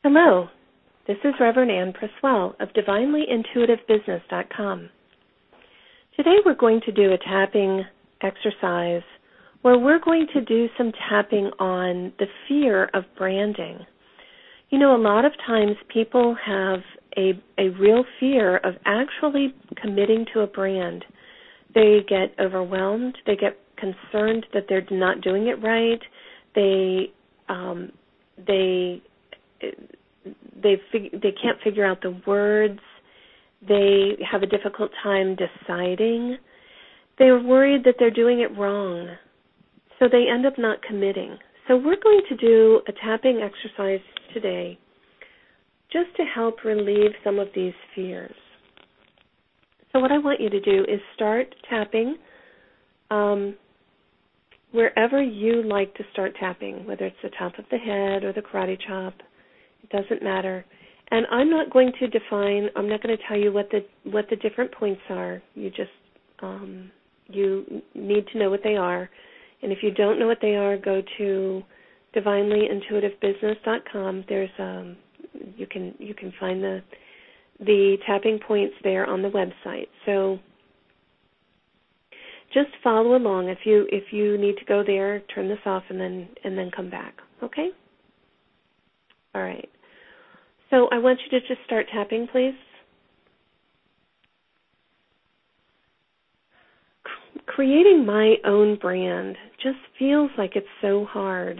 Hello, this is Reverend Ann Preswell of DivinelyIntuitiveBusiness.com. Today we're going to do a tapping exercise where we're going to do some tapping on the fear of branding. You know, a lot of times people have a real fear of actually committing to a brand. They get overwhelmed. They get concerned that they're not doing it right. They can't figure out the words. They have a difficult time deciding. They're worried that they're doing it wrong, so they end up not committing. So we're going to do a tapping exercise today just to help relieve some of these fears. So what I want you to do is start tapping wherever you like to start tapping, whether it's the top of the head or the karate chop. It doesn't matter. And I'm not going to tell you what the different points are. You just, you need to know what they are. And if you don't know what they are, go to DivinelyIntuitiveBusiness.com. There's, you can find the tapping points there on the website. So just follow along. If you need to go there, turn this off and then come back. Okay? All right. So I want you to just start tapping, please. Creating my own brand just feels like it's so hard.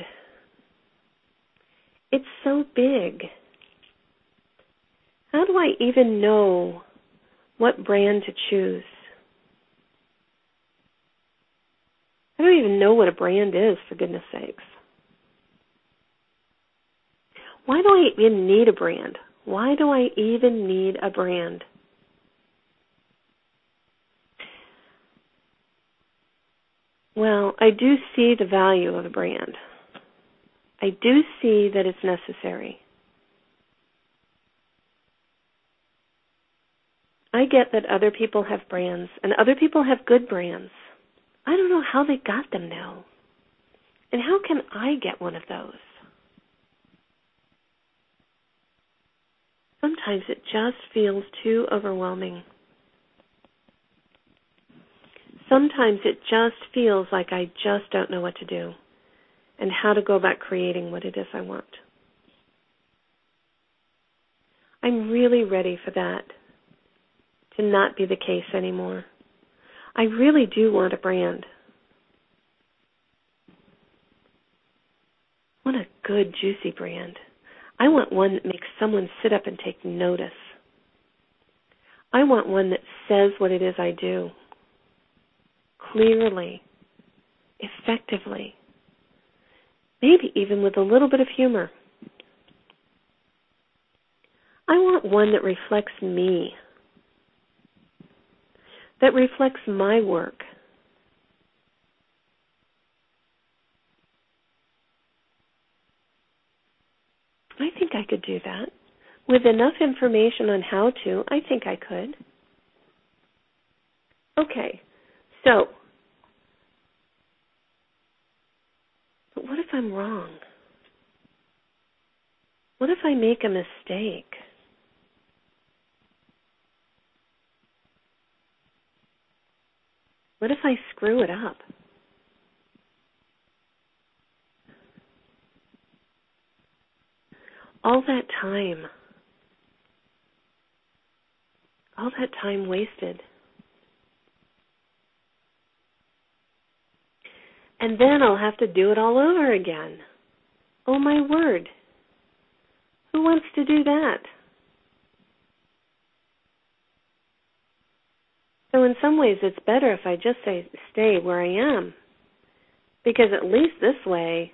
It's so big. How do I even know what brand to choose? I don't even know what a brand is, for goodness sakes. Why do I even need a brand? Why do I even need a brand? Well, I do see the value of a brand. I do see that it's necessary. I get that other people have brands, and other people have good brands. I don't know how they got them now. And how can I get one of those? Sometimes it just feels too overwhelming. Sometimes it just feels like I just don't know what to do and how to go about creating what it is I want. I'm really ready for that to not be the case anymore. I really do want a brand. I want a good, juicy brand. I want one that makes someone sit up and take notice. I want one that says what it is I do. Clearly, effectively, maybe even with a little bit of humor. I want one that reflects me, that reflects my work. I think I could do that. With enough information on how to, I think I could. Okay, so, but what if I'm wrong? What if I make a mistake? What if I screw it up? All that time wasted. And then I'll have to do it all over again. Oh, my word. Who wants to do that? So in some ways it's better if I just stay where I am. Because at least this way,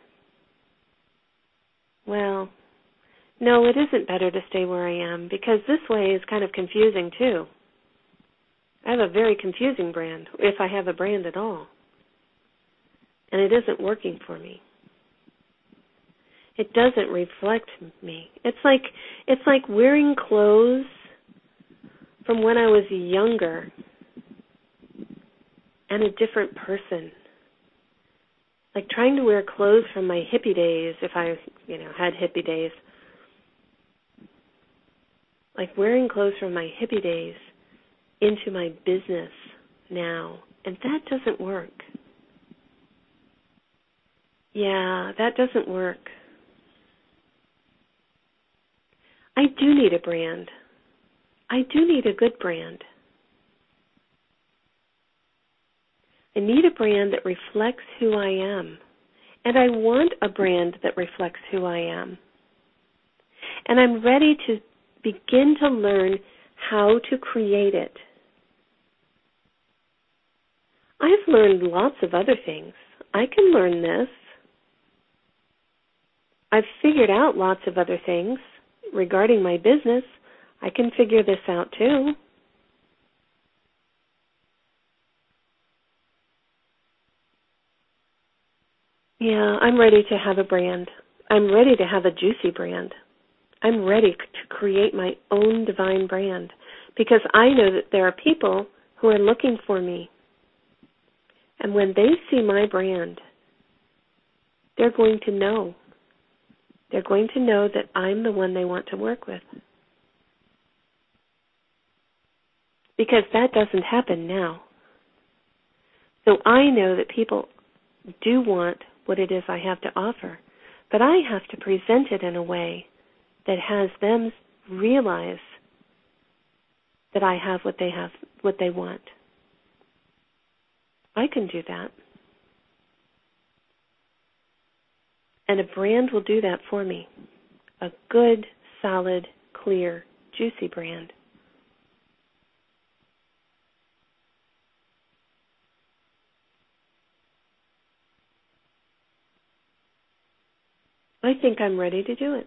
well, no, it isn't better to stay where I am, because this way is kind of confusing too. I have a very confusing brand, if I have a brand at all. And it isn't working for me. It doesn't reflect me. It's like wearing clothes from when I was younger and a different person. Like trying to wear clothes from my hippie days, if I, had hippie days, like wearing clothes from my hippie days into my business now, and that doesn't work. Yeah, that doesn't work. I do need a brand. I do need a good brand. I need a brand that reflects who I am. And I want a brand that reflects who I am. And I'm ready to begin to learn how to create it. I've learned lots of other things. I can learn this. I've figured out lots of other things regarding my business. I can figure this out too. Yeah, I'm ready to have a brand. I'm ready to have a juicy brand. I'm ready to create my own divine brand because I know that there are people who are looking for me. And when they see my brand, they're going to know. They're going to know that I'm the one they want to work with. Because that doesn't happen now. So I know that people do want what it is I have to offer, but I have to present it in a way that has them realize that I have what they want. I can do that. And a brand will do that for me. A good, solid, clear, juicy brand. I think I'm ready to do it.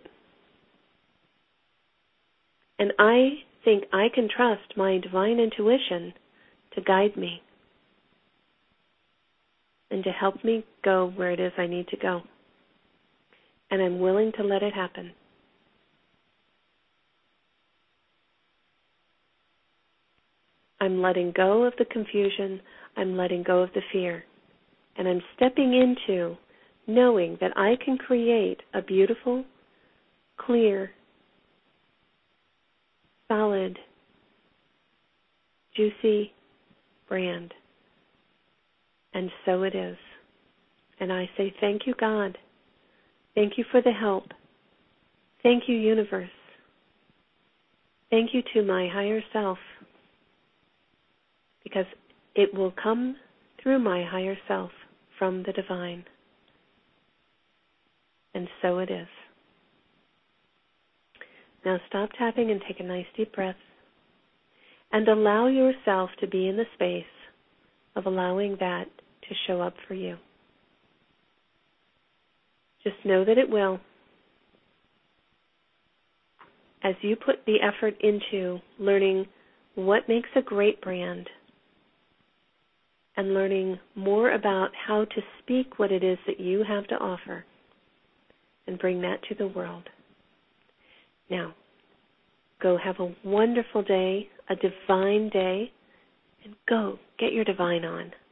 And I think I can trust my divine intuition to guide me and to help me go where it is I need to go. And I'm willing to let it happen. I'm letting go of the confusion. I'm letting go of the fear. And I'm stepping into knowing that I can create a beautiful, clear, solid, juicy brand. And so it is. And I say, thank you, God. Thank you for the help. Thank you, universe. Thank you to my higher self. Because it will come through my higher self from the divine. And so it is. Now stop tapping and take a nice deep breath. And allow yourself to be in the space of allowing that to show up for you. Just know that it will. As you put the effort into learning what makes a great brand and learning more about how to speak what it is that you have to offer and bring that to the world. Now, go have a wonderful day, a divine day, and go get your divine on.